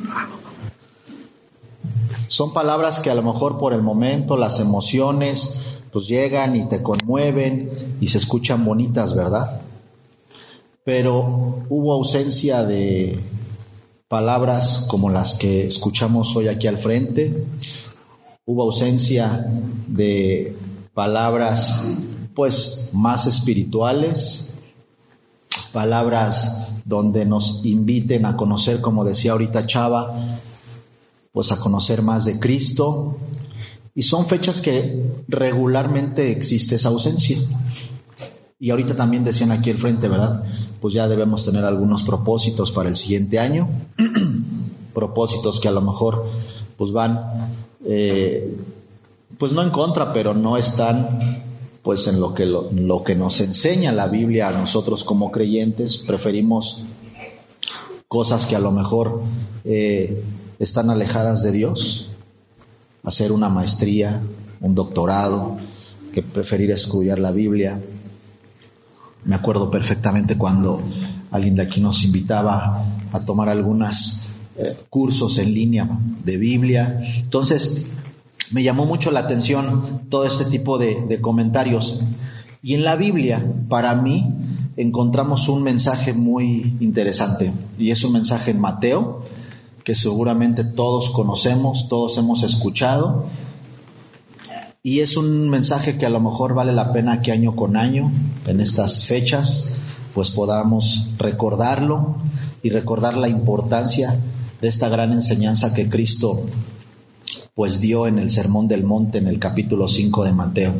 Son palabras que a lo mejor por el momento, las emociones, pues llegan y te conmueven y se escuchan bonitas, ¿verdad? Pero hubo ausencia de palabras como las que escuchamos hoy aquí al frente. Hubo ausencia de palabras pues más espirituales, palabras donde nos inviten a conocer, como decía ahorita Chava, pues a conocer más de Cristo. Y son fechas que regularmente existe esa ausencia. Y ahorita también decían aquí al frente, ¿verdad? Pues ya debemos tener algunos propósitos para el siguiente año, propósitos que a lo mejor pues van, pues no en contra, pero no están pues en lo que nos enseña la Biblia a nosotros como creyentes. Preferimos cosas que a lo mejor están alejadas de Dios, hacer una maestría, un doctorado, que preferir estudiar la Biblia. Me acuerdo perfectamente cuando alguien de aquí nos invitaba a tomar algunos cursos en línea de Biblia. Entonces, me llamó mucho la atención todo este tipo de comentarios. Y en la Biblia, para mí, encontramos un mensaje muy interesante. Y es un mensaje en Mateo, que seguramente todos conocemos, todos hemos escuchado. Y es un mensaje que a lo mejor vale la pena que año con año, en estas fechas, pues podamos recordarlo y recordar la importancia de esta gran enseñanza que Cristo pues dio en el Sermón del Monte, en el capítulo 5 de Mateo.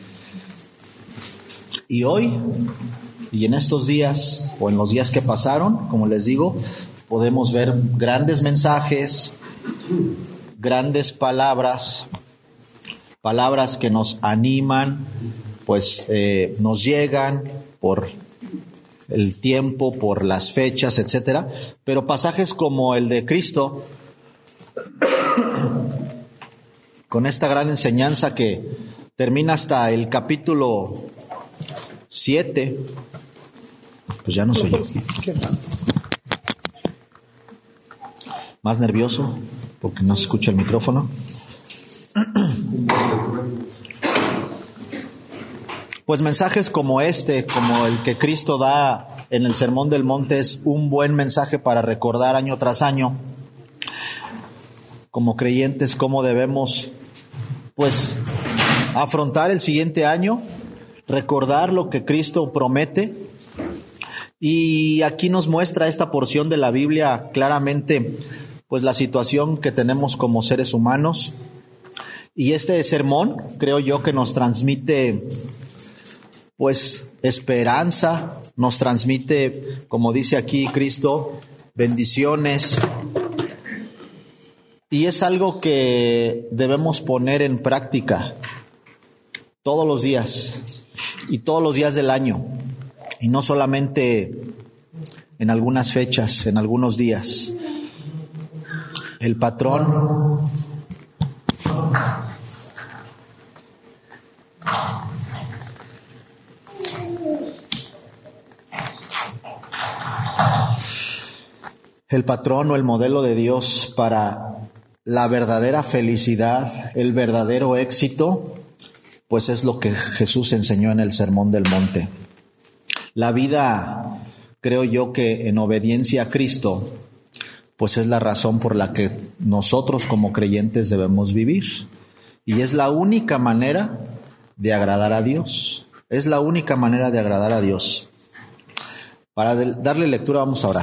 Y hoy, y en estos días, o en los días que pasaron, como les digo, podemos ver grandes mensajes, grandes palabras que nos animan, pues nos llegan por el tiempo, por las fechas, etcétera. Pero pasajes como el de Cristo, con esta gran enseñanza que termina hasta el capítulo 7, pues ya no soy yo. Más nervioso porque no se escucha el micrófono. Pues mensajes como este, como el que Cristo da en el Sermón del Monte, es un buen mensaje para recordar año tras año, como creyentes, cómo debemos pues afrontar el siguiente año, recordar lo que Cristo promete. Y aquí nos muestra esta porción de la Biblia claramente pues la situación que tenemos como seres humanos. Y este sermón creo yo que nos transmite pues esperanza, nos transmite, como dice aquí Cristo, bendiciones. Y es algo que debemos poner en práctica todos los días y todos los días del año. Y no solamente en algunas fechas, en algunos días. El patrón o el modelo de Dios para la verdadera felicidad, el verdadero éxito, pues es lo que Jesús enseñó en el Sermón del Monte. La vida, creo yo que en obediencia a Cristo, pues es la razón por la que nosotros como creyentes debemos vivir. Y es la única manera de agradar a Dios. Es la única manera de agradar a Dios. Para darle lectura vamos a orar.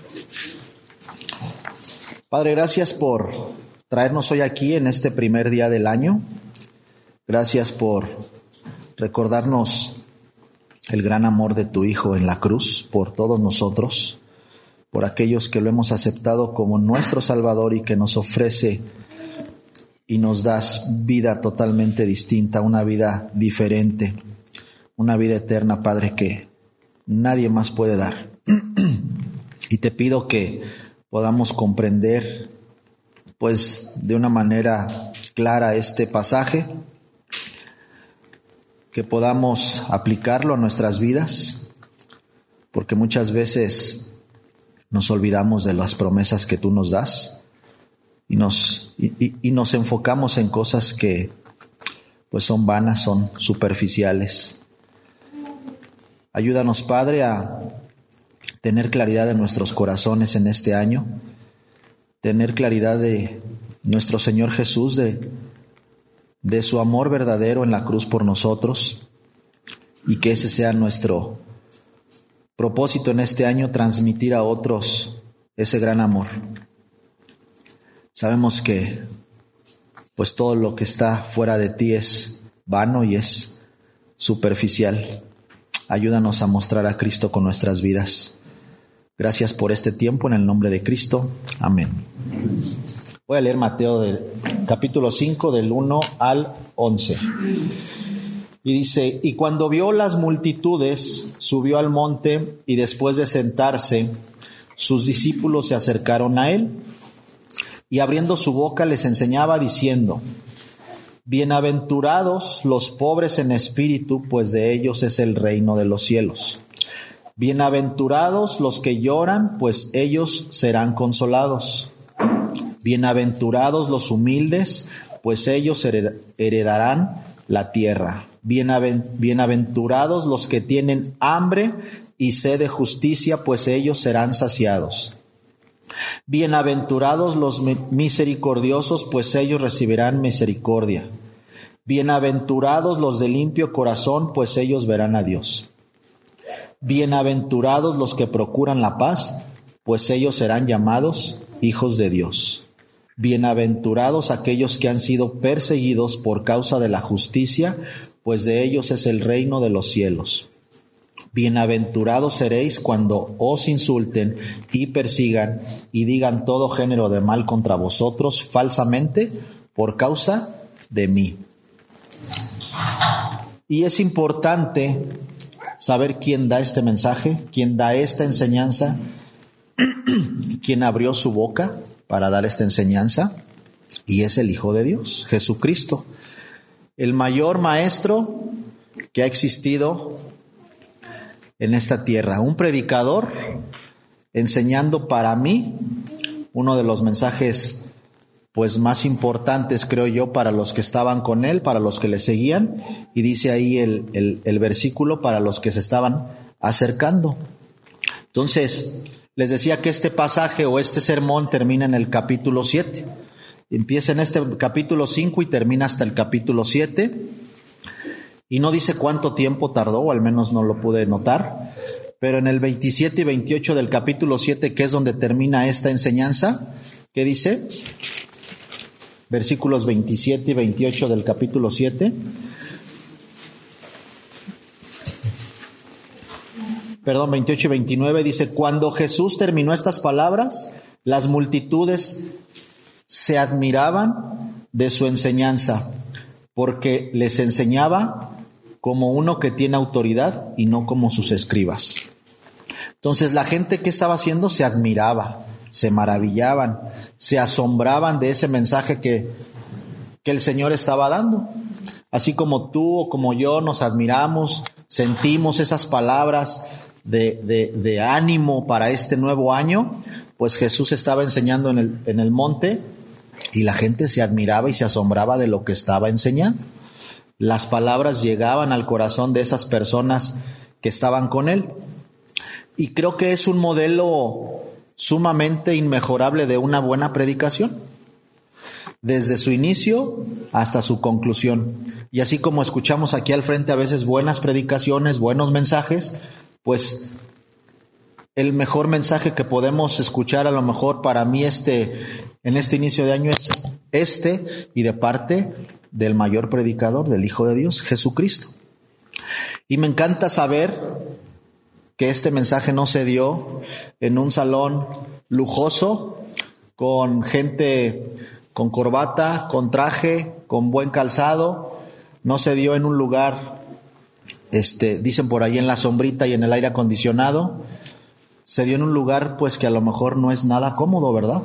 Padre, gracias por traernos hoy aquí en este primer día del año. Gracias por recordarnos el gran amor de tu Hijo en la cruz por todos nosotros, por aquellos que lo hemos aceptado como nuestro Salvador y que nos ofrece y nos das vida totalmente distinta, una vida diferente, una vida eterna, Padre, que nadie más puede dar. Y te pido que podamos comprender pues de una manera clara este pasaje, que podamos aplicarlo a nuestras vidas, porque muchas veces nos olvidamos de las promesas que tú nos das y nos enfocamos en cosas que pues son vanas, son superficiales. Ayúdanos, Padre, a tener claridad en nuestros corazones en este año, tener claridad de nuestro Señor Jesús, de su amor verdadero en la cruz por nosotros, y que ese sea nuestro propósito en este año, transmitir a otros ese gran amor. Sabemos que pues todo lo que está fuera de ti es vano y es superficial. Ayúdanos a mostrar a Cristo con nuestras vidas. Gracias por este tiempo, en el nombre de Cristo. Amén. Voy a leer Mateo del capítulo 5, del 1 al 11. Y dice: y cuando vio las multitudes, subió al monte, y después de sentarse, sus discípulos se acercaron a él, y abriendo su boca les enseñaba diciendo: bienaventurados los pobres en espíritu, pues de ellos es el reino de los cielos. Bienaventurados los que lloran, pues ellos serán consolados. Bienaventurados los humildes, pues ellos heredarán la tierra. Bienaventurados los que tienen hambre y sed de justicia, pues ellos serán saciados. Bienaventurados los misericordiosos, pues ellos recibirán misericordia. Bienaventurados los de limpio corazón, pues ellos verán a Dios. Bienaventurados los que procuran la paz, pues ellos serán llamados hijos de Dios. Bienaventurados aquellos que han sido perseguidos por causa de la justicia, pues de ellos es el reino de los cielos. Bienaventurados seréis cuando os insulten y persigan y digan todo género de mal contra vosotros falsamente por causa de mí. Y es importante saber quién da este mensaje, quién da esta enseñanza, quién abrió su boca para dar esta enseñanza, y es el Hijo de Dios, Jesucristo, el mayor maestro que ha existido en esta tierra, un predicador enseñando, para mí, uno de los mensajes pues más importantes, creo yo, para los que estaban con él, para los que le seguían, y dice ahí el versículo: para los que se estaban acercando. Entonces, les decía que este pasaje o este sermón termina en el capítulo 7. Empieza en este capítulo 5 y termina hasta el capítulo 7. Y no dice cuánto tiempo tardó, o al menos no lo pude notar, pero en el 27 y 28 del capítulo 7, que es donde termina esta enseñanza, ¿qué dice? Versículos 27 y 28 del capítulo 7. Perdón, 28 y 29 dice: cuando Jesús terminó estas palabras, las multitudes se admiraban de su enseñanza, porque les enseñaba como uno que tiene autoridad y no como sus escribas. Entonces la gente, ¿qué estaba haciendo? Se admiraba, se maravillaban, se asombraban de ese mensaje que el Señor estaba dando. Así como tú o como yo nos admiramos, sentimos esas palabras de ánimo para este nuevo año, pues Jesús estaba enseñando en el monte, y la gente se admiraba y se asombraba de lo que estaba enseñando. Las palabras llegaban al corazón de esas personas que estaban con él. Y creo que es un modelo sumamente inmejorable de una buena predicación, desde su inicio hasta su conclusión. Y así como escuchamos aquí al frente a veces buenas predicaciones, buenos mensajes, pues el mejor mensaje que podemos escuchar, a lo mejor para mí en este inicio de año, es y de parte del mayor predicador, del Hijo de Dios, Jesucristo. Y me encanta saber que este mensaje no se dio en un salón lujoso, con gente con corbata, con traje, con buen calzado. No se dio en un lugar, dicen por ahí, en la sombrita y en el aire acondicionado. Se dio en un lugar pues que a lo mejor no es nada cómodo, ¿verdad?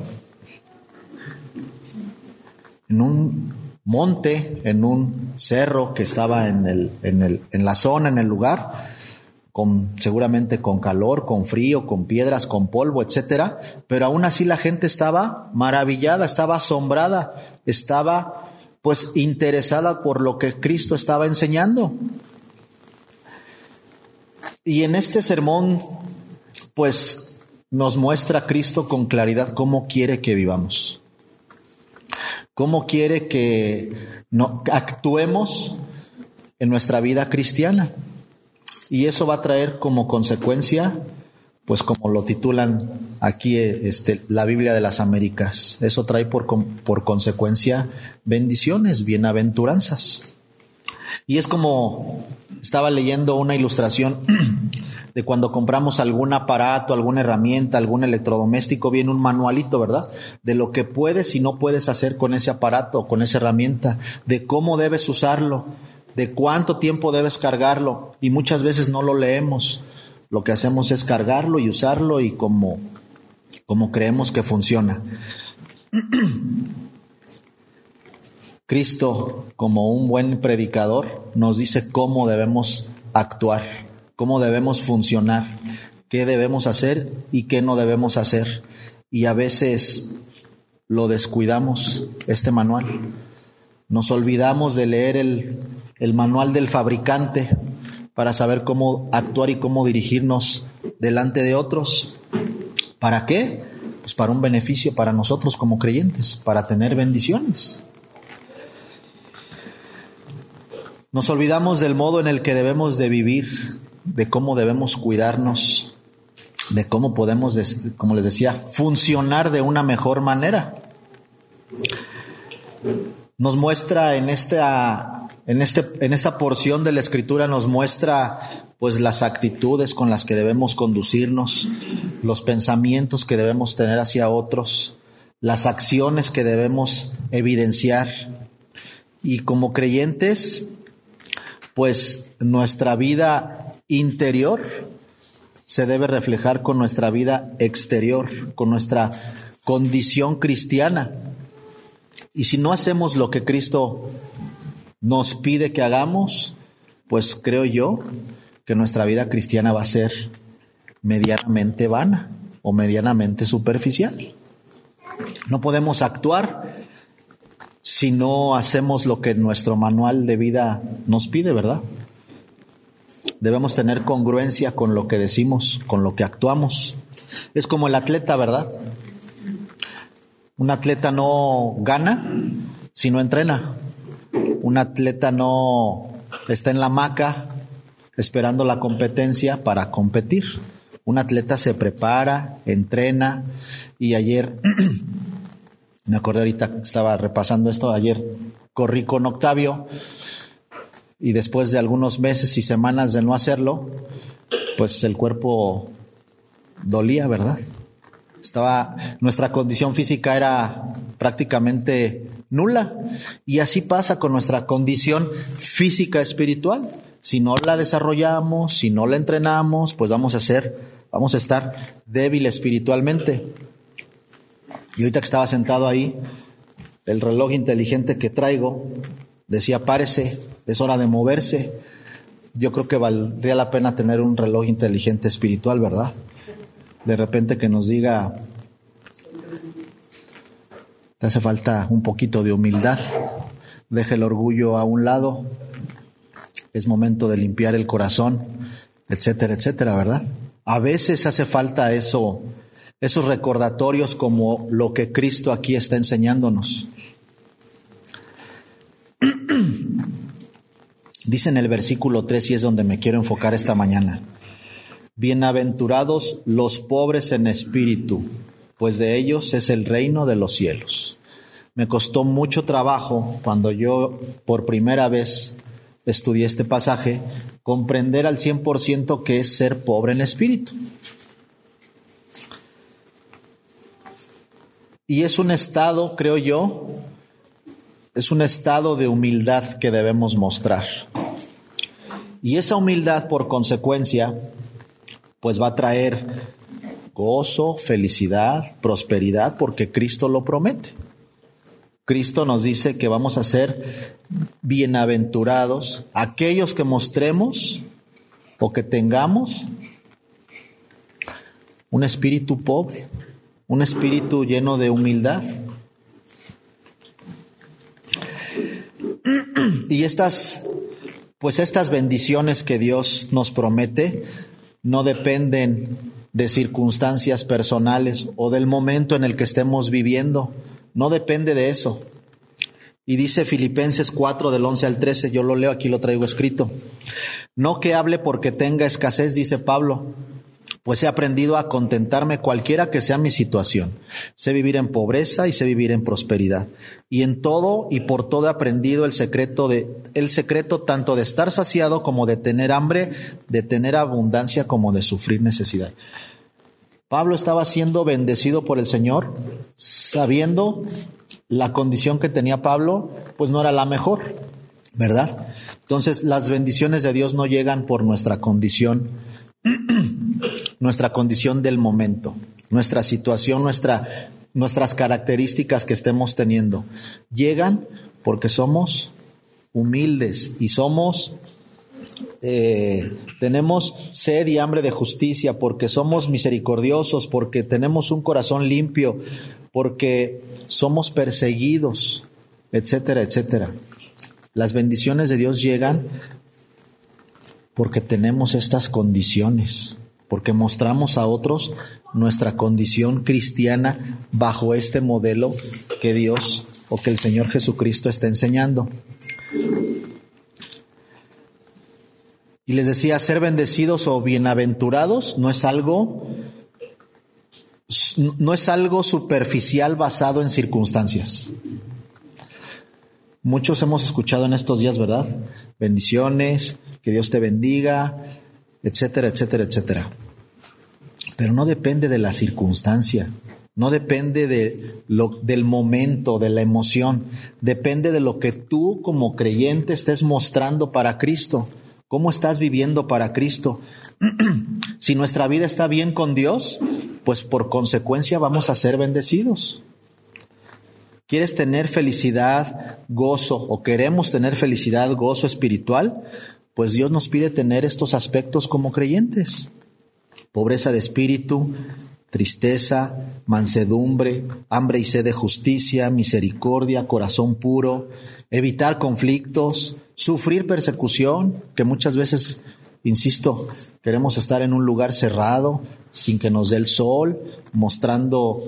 En un monte, en un cerro que estaba en la zona, en el lugar, seguramente con calor, con frío, con piedras, con polvo, etcétera, pero aún así la gente estaba maravillada, estaba asombrada, estaba pues interesada por lo que Cristo estaba enseñando. Y en este sermón pues nos muestra Cristo con claridad cómo quiere que vivamos, cómo quiere que actuemos en nuestra vida cristiana. Y eso va a traer como consecuencia, pues como lo titulan aquí la Biblia de las Américas, eso trae por consecuencia bendiciones, bienaventuranzas. Y es como estaba leyendo una ilustración de cuando compramos algún aparato, alguna herramienta, algún electrodoméstico, viene un manualito, ¿verdad? De lo que puedes y no puedes hacer con ese aparato o con esa herramienta, de cómo debes usarlo, de cuánto tiempo debes cargarlo, y muchas veces no lo leemos. Lo que hacemos es cargarlo y usarlo y como creemos que funciona. Cristo, como un buen predicador, nos dice cómo debemos actuar, cómo debemos funcionar, qué debemos hacer y qué no debemos hacer. Y a veces lo descuidamos, este manual. Nos olvidamos de leer el manual del fabricante para saber cómo actuar y cómo dirigirnos delante de otros. ¿Para qué? Pues para un beneficio para nosotros como creyentes, para tener bendiciones. Nos olvidamos del modo en el que debemos de vivir, de cómo debemos cuidarnos, de cómo podemos, como les decía, funcionar de una mejor manera. Nos muestra en esta porción de la Escritura, nos muestra pues las actitudes con las que debemos conducirnos, los pensamientos que debemos tener hacia otros, las acciones que debemos evidenciar. Y como creyentes, pues nuestra vida interior se debe reflejar con nuestra vida exterior, con nuestra condición cristiana. Y si no hacemos lo que Cristo nos pide que hagamos, pues creo yo que nuestra vida cristiana va a ser medianamente vana o medianamente superficial. No podemos actuar si no hacemos lo que nuestro manual de vida nos pide, ¿verdad? Debemos tener congruencia con lo que decimos, con lo que actuamos. Es como el atleta, ¿verdad? Un atleta no gana si no entrena. Un atleta no está en la hamaca esperando la competencia para competir. Un atleta se prepara, entrena. Y ayer, me acordé ahorita, estaba repasando esto, ayer corrí con Octavio y después de algunos meses y semanas de no hacerlo, pues el cuerpo dolía, ¿verdad? Nuestra condición física era prácticamente nula, y así pasa con nuestra condición física espiritual. Si no la desarrollamos, si no la entrenamos, pues vamos a estar débiles espiritualmente. Y ahorita que estaba sentado ahí, el reloj inteligente que traigo decía: párese, es hora de moverse. Yo creo que valdría la pena tener un reloj inteligente espiritual, ¿verdad? De repente que nos diga: te hace falta un poquito de humildad, deja el orgullo a un lado, es momento de limpiar el corazón, etcétera, etcétera, ¿verdad? A veces hace falta esos recordatorios como lo que Cristo aquí está enseñándonos. Dice en el versículo 3, y es donde me quiero enfocar esta mañana: bienaventurados los pobres en espíritu, pues de ellos es el reino de los cielos. Me costó mucho trabajo, cuando yo por primera vez estudié este pasaje, comprender al 100% qué es ser pobre en espíritu. Y es un estado, creo yo, es un estado de humildad que debemos mostrar. Y esa humildad, por consecuencia, pues va a traer gozo, felicidad, prosperidad, porque Cristo lo promete. Cristo nos dice que vamos a ser bienaventurados aquellos que mostremos o que tengamos un espíritu pobre, un espíritu lleno de humildad. Y estas bendiciones que Dios nos promete no dependen de circunstancias personales o del momento en el que estemos viviendo. No depende de eso. Y dice Filipenses 4 del 11 al 13, yo lo leo, aquí lo traigo escrito. No que hable porque tenga escasez, dice Pablo, pues he aprendido a contentarme cualquiera que sea mi situación. Sé vivir en pobreza y sé vivir en prosperidad. Y en todo y por todo he aprendido el secreto tanto de estar saciado como de tener hambre, de tener abundancia como de sufrir necesidad. Pablo estaba siendo bendecido por el Señor, sabiendo la condición que tenía Pablo, pues no era la mejor, ¿verdad? Entonces, las bendiciones de Dios no llegan por nuestra condición del momento, nuestra situación, nuestras características que estemos teniendo. Llegan porque somos humildes y tenemos sed y hambre de justicia, porque somos misericordiosos, porque tenemos un corazón limpio, porque somos perseguidos, etcétera, etcétera. Las bendiciones de Dios llegan porque tenemos estas condiciones, porque mostramos a otros nuestra condición cristiana bajo este modelo que Dios o que el Señor Jesucristo está enseñando. Y les decía, ser bendecidos o bienaventurados no es algo superficial basado en circunstancias. Muchos hemos escuchado en estos días, ¿verdad? Bendiciones, que Dios te bendiga, etcétera, etcétera, etcétera. Pero no depende de la circunstancia, no depende del momento, de la emoción, depende de lo que tú como creyente estés mostrando para Cristo. ¿Cómo estás viviendo para Cristo? Si nuestra vida está bien con Dios, pues por consecuencia vamos a ser bendecidos. ¿Quieres tener felicidad, gozo, o queremos tener felicidad, gozo espiritual? Pues Dios nos pide tener estos aspectos como creyentes. Pobreza de espíritu, tristeza, mansedumbre, hambre y sed de justicia, misericordia, corazón puro, evitar conflictos, sufrir persecución, que muchas veces, insisto, queremos estar en un lugar cerrado, sin que nos dé el sol, mostrando,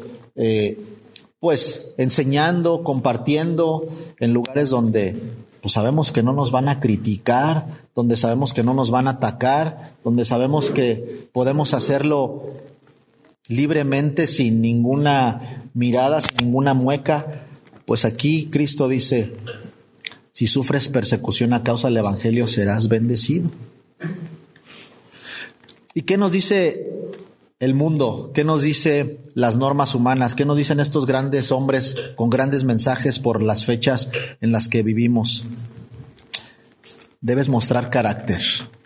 enseñando, compartiendo en lugares donde pues sabemos que no nos van a criticar, donde sabemos que no nos van a atacar, donde sabemos que podemos hacerlo libremente, sin ninguna mirada, sin ninguna mueca. Pues aquí Cristo dice, si sufres persecución a causa del Evangelio, serás bendecido. ¿Y qué nos dice el mundo? ¿Qué nos dice las normas humanas? ¿Qué nos dicen estos grandes hombres con grandes mensajes por las fechas en las que vivimos? Debes mostrar carácter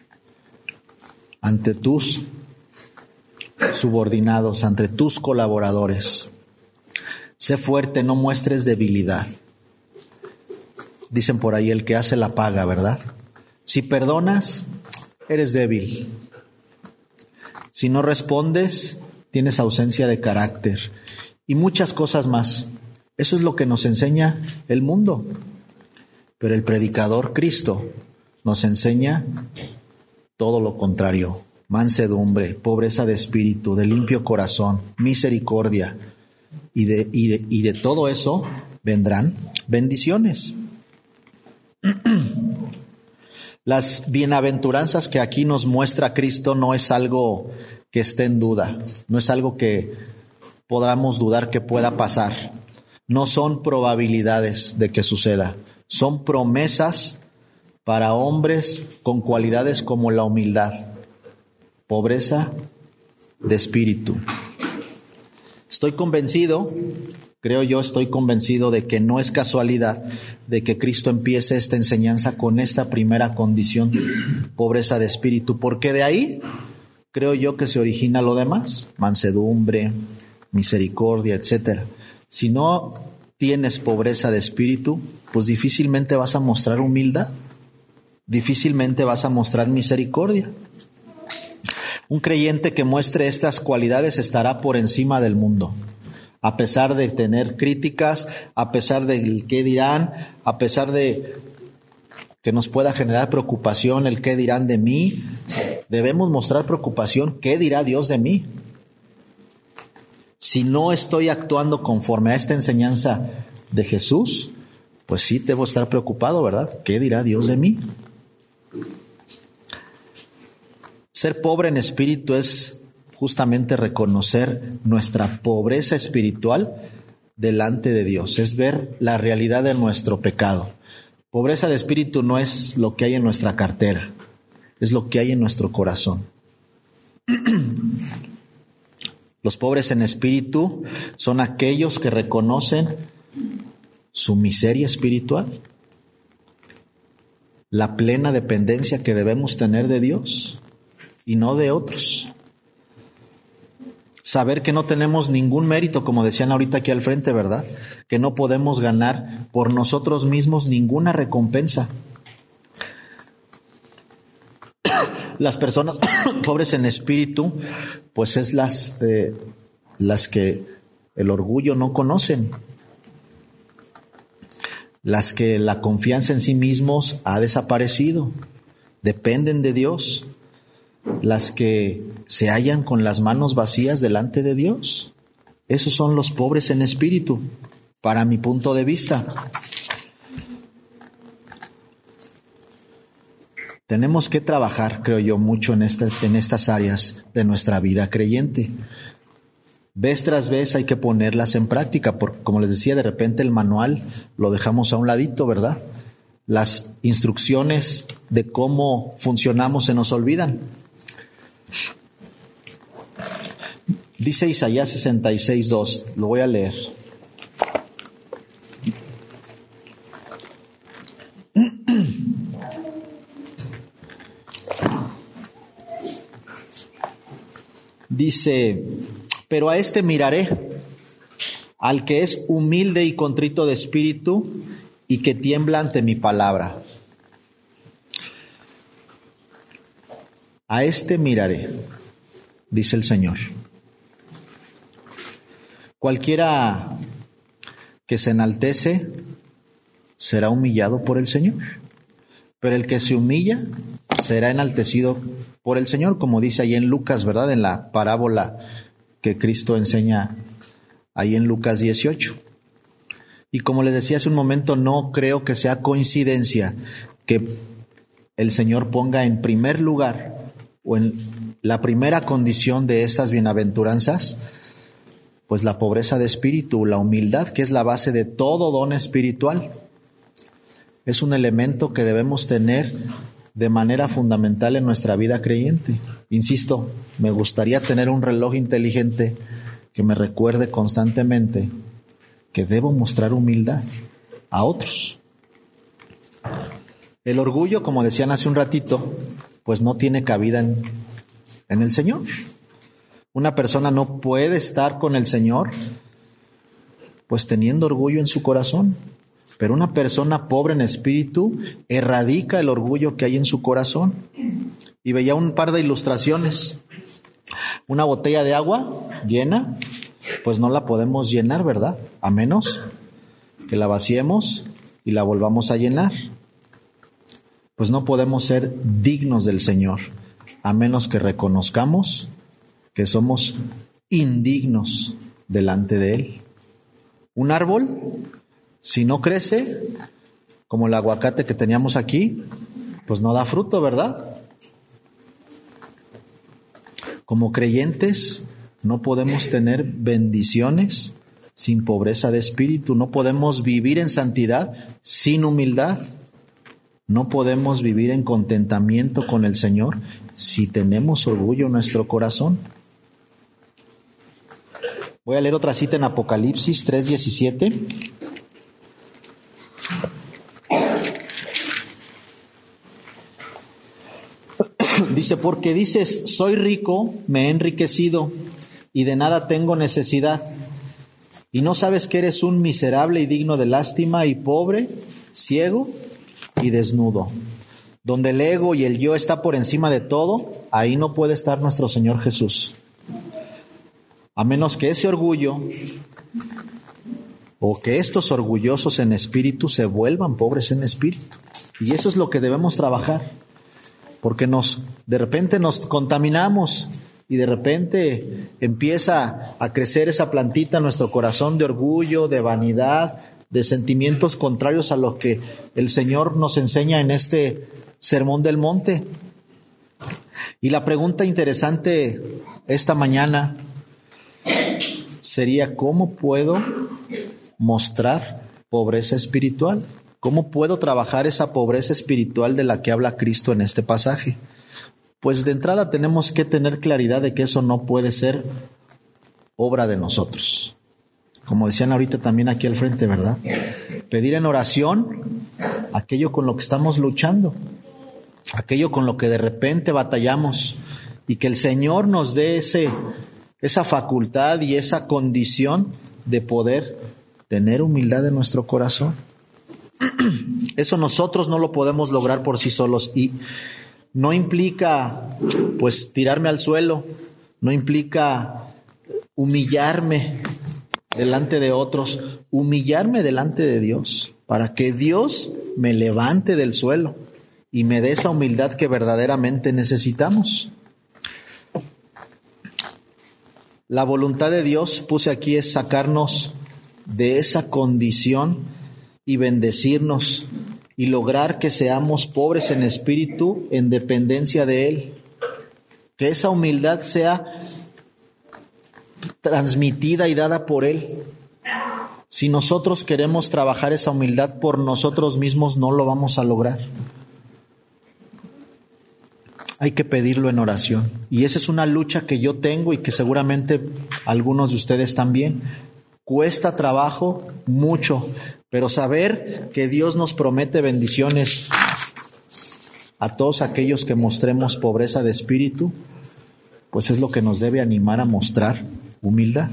ante tus subordinados, ante tus colaboradores. Sé fuerte, no muestres debilidad. Dicen por ahí, el que hace la paga, ¿verdad? Si perdonas, eres débil. Si no respondes, tienes ausencia de carácter y muchas cosas más. Eso es lo que nos enseña el mundo. Pero el predicador Cristo nos enseña todo lo contrario. Mansedumbre, pobreza de espíritu, de limpio corazón, misericordia. Y de todo eso vendrán bendiciones. Las bienaventuranzas que aquí nos muestra Cristo no es algo que esté en duda, no es algo que podamos dudar que pueda pasar. No son probabilidades de que suceda, son promesas para hombres con cualidades como la humildad, pobreza de espíritu. Estoy convencido de que no es casualidad de que Cristo empiece esta enseñanza con esta primera condición, pobreza de espíritu, porque de ahí creo yo que se origina lo demás, mansedumbre, misericordia, etcétera. Si no tienes pobreza de espíritu, pues difícilmente vas a mostrar humildad, difícilmente vas a mostrar misericordia. Un creyente que muestre estas cualidades estará por encima del mundo. A pesar de tener críticas, a pesar del qué dirán, a pesar de que nos pueda generar preocupación el qué dirán de mí, debemos mostrar preocupación, ¿qué dirá Dios de mí? Si no estoy actuando conforme a esta enseñanza de Jesús, pues sí debo estar preocupado, ¿verdad? ¿Qué dirá Dios de mí? Ser pobre en espíritu es justamente reconocer nuestra pobreza espiritual delante de Dios, es ver la realidad de nuestro pecado. Pobreza de espíritu no es lo que hay en nuestra cartera, es lo que hay en nuestro corazón. Los pobres en espíritu son aquellos que reconocen su miseria espiritual, la plena dependencia que debemos tener de Dios y no de otros. Saber que no tenemos ningún mérito, como decían ahorita aquí al frente, ¿verdad? Que no podemos ganar por nosotros mismos ninguna recompensa. Las personas pobres en espíritu, pues es las que el orgullo no conocen, las que la confianza en sí mismos ha desaparecido, dependen de Dios, las que se hallan con las manos vacías delante de Dios. Esos son los pobres en espíritu, para mi punto de vista. Tenemos que trabajar, creo yo, mucho en estas áreas de nuestra vida creyente. Vez tras vez hay que ponerlas en práctica, porque como les decía, de repente el manual lo dejamos a un ladito, ¿verdad? Las instrucciones de cómo funcionamos se nos olvidan. Dice Isaías 66:2, lo voy a leer. Dice, pero a este miraré, al que es humilde y contrito de espíritu y que tiembla ante mi palabra. A este miraré, dice el Señor. Cualquiera que se enaltece será humillado por el Señor, pero el que se humilla será enaltecido por el Señor, como dice ahí en Lucas, ¿verdad? En la parábola que Cristo enseña ahí en Lucas 18. Y como les decía hace un momento, no creo que sea coincidencia que el Señor ponga en primer lugar o en la primera condición de estas bienaventuranzas, pues la pobreza de espíritu, la humildad, que es la base de todo don espiritual. Es un elemento que debemos tener de manera fundamental en nuestra vida creyente. Insisto, me gustaría tener un reloj inteligente que me recuerde constantemente que debo mostrar humildad a otros. El orgullo, como decían hace un ratito, pues no tiene cabida en el Señor. Una persona no puede estar con el Señor pues teniendo orgullo en su corazón. Pero una persona pobre en espíritu erradica el orgullo que hay en su corazón. Y veía un par de ilustraciones. Una botella de agua llena, pues no la podemos llenar, ¿verdad? A menos que la vaciemos y la volvamos a llenar. Pues no podemos ser dignos del Señor, a menos que reconozcamos que somos indignos delante de Él. Un árbol, si no crece, como el aguacate que teníamos aquí, pues no da fruto, ¿verdad? Como creyentes no podemos tener bendiciones sin pobreza de espíritu, no podemos vivir en santidad sin humildad, no podemos vivir en contentamiento con el Señor si tenemos orgullo en nuestro corazón. Voy a leer otra cita en Apocalipsis 3:17. Dice, porque dices, soy rico, me he enriquecido y de nada tengo necesidad. Y no sabes que eres un miserable y digno de lástima y pobre, ciego y desnudo. donde el ego y el yo está por encima de todo, ahí no puede estar nuestro Señor Jesús. A menos que ese orgullo o que estos orgullosos en espíritu se vuelvan pobres en espíritu. Y eso es lo que debemos trabajar, porque de repente nos contaminamos y de repente empieza a crecer esa plantita en nuestro corazón de orgullo, de vanidad, de sentimientos contrarios a lo que el Señor nos enseña en este Sermón del Monte. Y la pregunta interesante esta mañana sería: ¿cómo puedo mostrar pobreza espiritual? ¿Cómo puedo trabajar esa pobreza espiritual de la que habla Cristo en este pasaje? Pues de entrada tenemos que tener claridad de que eso no puede ser obra de nosotros. Como decían ahorita también aquí al frente, ¿verdad? Pedir en oración aquello con lo que estamos luchando, aquello con lo que de repente batallamos, y que el Señor nos dé esa facultad y esa condición de poder tener humildad en nuestro corazón. Eso nosotros no lo podemos lograr por sí solos, y no implica pues tirarme al suelo, no implica humillarme delante de otros, humillarme delante de Dios, para que Dios me levante del suelo y me dé esa humildad que verdaderamente necesitamos. La voluntad de Dios, puse aquí, es sacarnos de esa condición y bendecirnos y lograr que seamos pobres en espíritu, en dependencia de Él. Que esa humildad sea transmitida y dada por Él. Si nosotros queremos trabajar esa humildad por nosotros mismos, no lo vamos a lograr. Hay que pedirlo en oración. Y esa es una lucha que yo tengo y que seguramente algunos de ustedes también. Cuesta trabajo, mucho, pero saber que Dios nos promete bendiciones a todos aquellos que mostremos pobreza de espíritu, pues es lo que nos debe animar a mostrar humildad.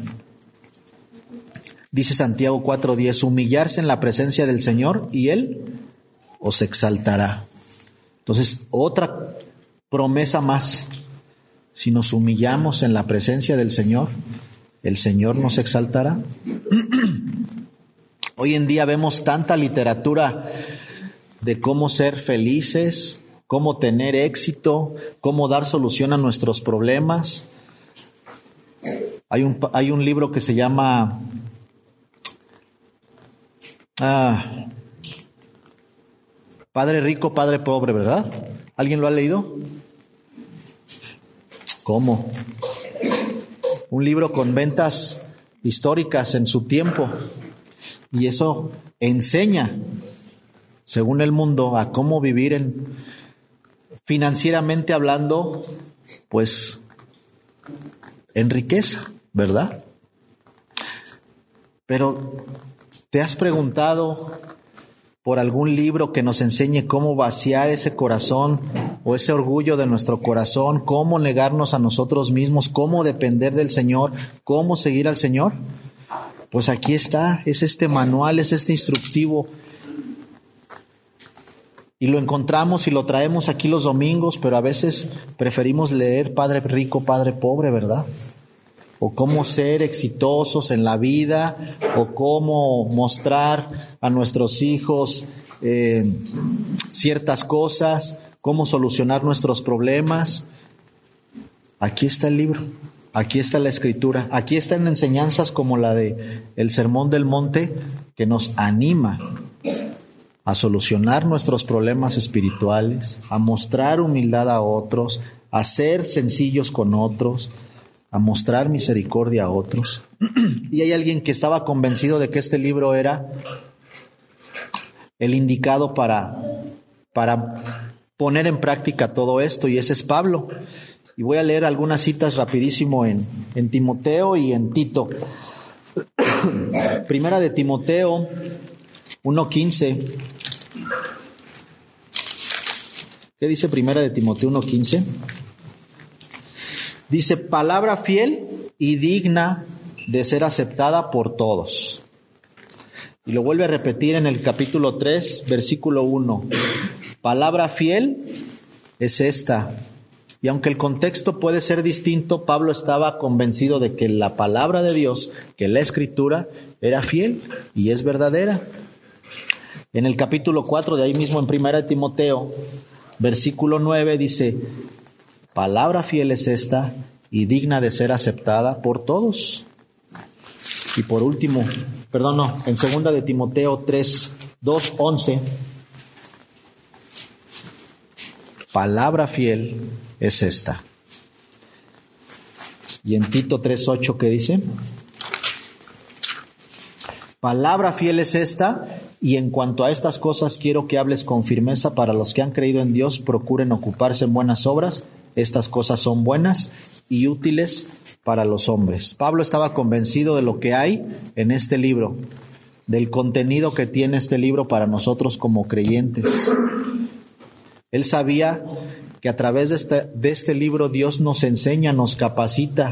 Dice Santiago 4:10, humillarse en la presencia del Señor y Él os exaltará. Entonces, otra promesa más: si nos humillamos en la presencia del Señor, el Señor nos exaltará. Hoy en día vemos tanta literatura de cómo ser felices, cómo tener éxito, cómo dar solución a nuestros problemas. Hay un libro que se llama Padre Rico, Padre Pobre, ¿verdad? ¿Alguien lo ha leído? ¿Cómo? Un libro con ventas históricas en su tiempo. Y eso enseña, según el mundo, a cómo vivir financieramente hablando, pues en riqueza, ¿verdad? Pero ¿te has preguntado por algún libro que nos enseñe cómo vaciar ese corazón o ese orgullo de nuestro corazón, cómo negarnos a nosotros mismos, cómo depender del Señor, cómo seguir al Señor? Pues aquí está, es este manual, es este instructivo. Y lo encontramos y lo traemos aquí los domingos, pero a veces preferimos leer Padre Rico, Padre Pobre, ¿verdad? O cómo ser exitosos en la vida, o cómo mostrar a nuestros hijos ciertas cosas, cómo solucionar nuestros problemas. Aquí está el libro, aquí está la Escritura, aquí están enseñanzas como la de el Sermón del Monte, que nos anima a solucionar nuestros problemas espirituales, a mostrar humildad a otros, a ser sencillos con otros, a mostrar misericordia a otros. Y hay alguien que estaba convencido de que este libro era el indicado para poner en práctica todo esto, y ese es Pablo. Y voy a leer algunas citas rapidísimo en Timoteo y en Tito. Primera de Timoteo 1:15. ¿Qué dice Primera de Timoteo 1:15? Dice: palabra fiel y digna de ser aceptada por todos. Y lo vuelve a repetir en el capítulo 3, versículo 1. palabra fiel es esta. Y aunque el contexto puede ser distinto, Pablo estaba convencido de que la palabra de Dios, que la Escritura, era fiel y es verdadera. En el capítulo 4, de ahí mismo en 1 Timoteo, versículo 9, dice: palabra fiel es esta y digna de ser aceptada por todos. Y por último, en 2 de Timoteo 2:11, palabra fiel es esta. Y en Tito 3:8, ¿qué dice? Palabra fiel es esta, y en cuanto a estas cosas quiero que hables con firmeza para los que han creído en Dios, procuren ocuparse en buenas obras. Estas cosas son buenas y útiles para los hombres. Pablo estaba convencido de lo que hay en este libro, del contenido que tiene este libro para nosotros como creyentes. Él sabía que a través de este libro Dios nos enseña, nos capacita,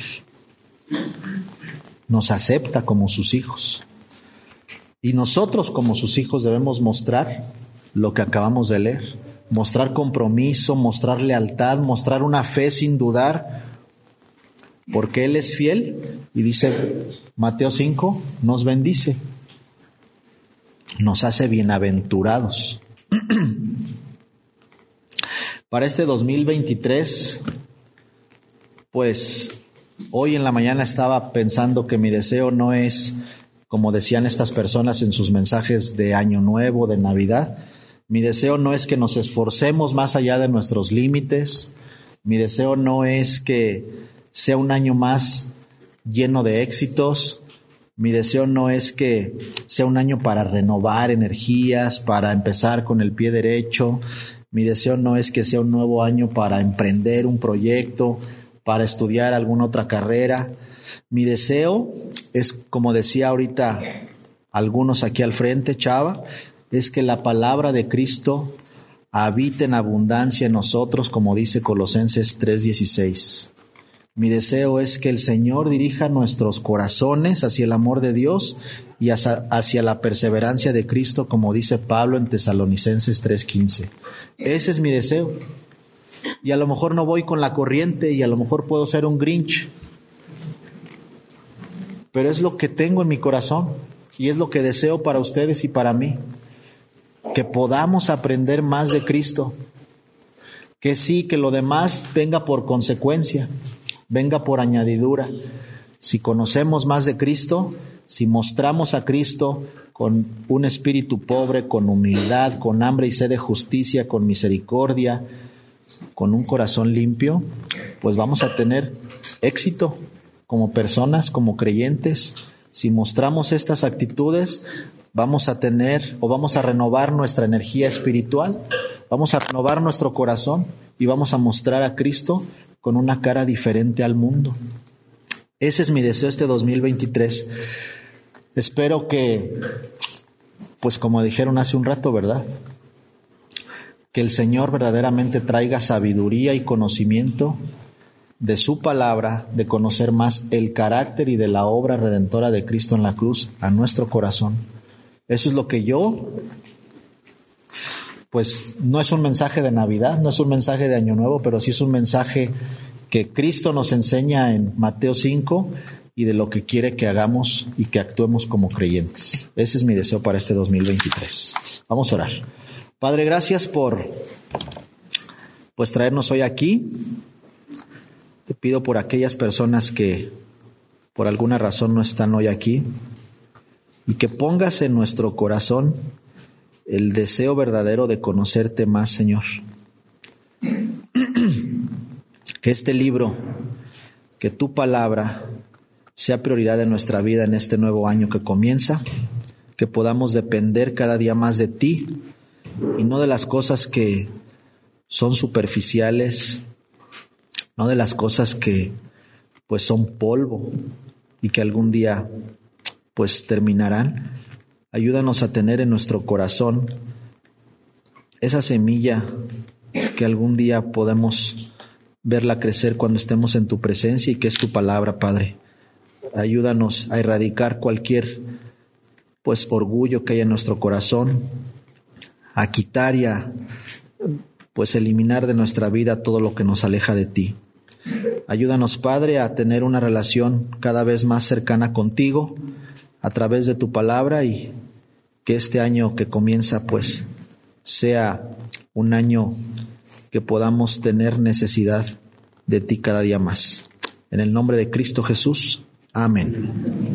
nos acepta como sus hijos. Y nosotros como sus hijos debemos mostrar lo que acabamos de leer, mostrar compromiso, mostrar lealtad, mostrar una fe sin dudar, porque Él es fiel. Y dice Mateo 5, nos bendice, nos hace bienaventurados. Para este 2023, pues hoy en la mañana estaba pensando que mi deseo no es, como decían estas personas en sus mensajes de Año Nuevo, de Navidad, mi deseo no es que nos esforcemos más allá de nuestros límites, mi deseo no es que sea un año más lleno de éxitos, mi deseo no es que sea un año para renovar energías, para empezar con el pie derecho, mi deseo no es que sea un nuevo año para emprender un proyecto, para estudiar alguna otra carrera. Mi deseo es, como decía ahorita algunos aquí al frente, Chava, es que la palabra de Cristo habite en abundancia en nosotros, como dice Colosenses 3:16. Mi deseo es que el Señor dirija nuestros corazones hacia el amor de Dios y hacia la perseverancia de Cristo, como dice Pablo en Tesalonicenses 3:15. Ese es mi deseo. Y a lo mejor no voy con la corriente y a lo mejor puedo ser un Grinch, pero es lo que tengo en mi corazón y es lo que deseo para ustedes y para mí, que podamos aprender más de Cristo, que sí, que lo demás venga por consecuencia, venga por añadidura. Si conocemos más de Cristo, si mostramos a Cristo con un espíritu pobre, con humildad, con hambre y sed de justicia, con misericordia, con un corazón limpio, pues vamos a tener éxito como personas, como creyentes. Si mostramos estas actitudes, vamos a tener o vamos a renovar nuestra energía espiritual, vamos a renovar nuestro corazón y vamos a mostrar a Cristo con una cara diferente al mundo. Ese es mi deseo este 2023. Espero que, pues como dijeron hace un rato, ¿verdad?, que el Señor verdaderamente traiga sabiduría y conocimiento de su palabra, de conocer más el carácter y de la obra redentora de Cristo en la cruz a nuestro corazón. Eso es lo que yo, pues no es un mensaje de Navidad, no es un mensaje de Año Nuevo, pero sí es un mensaje que Cristo nos enseña en Mateo 5 y de lo que quiere que hagamos y que actuemos como creyentes. Ese es mi deseo para este 2023. Vamos a orar. Padre, gracias por pues traernos hoy aquí. Te pido por aquellas personas que por alguna razón no están hoy aquí y que pongas en nuestro corazón el deseo verdadero de conocerte más, Señor. Que este libro, que tu palabra sea prioridad en nuestra vida en este nuevo año que comienza, que podamos depender cada día más de ti y no de las cosas que son superficiales, no de las cosas que pues son polvo y que algún día pues terminarán. Ayúdanos a tener en nuestro corazón esa semilla que algún día podemos verla crecer cuando estemos en tu presencia y que es tu palabra, Padre. Ayúdanos a erradicar cualquier pues orgullo que haya en nuestro corazón, a quitar y a pues eliminar de nuestra vida todo lo que nos aleja de ti. Ayúdanos, Padre, a tener una relación cada vez más cercana contigo a través de tu palabra, y que este año que comienza pues sea un año que podamos tener necesidad de ti cada día más. En el nombre de Cristo Jesús. Amén.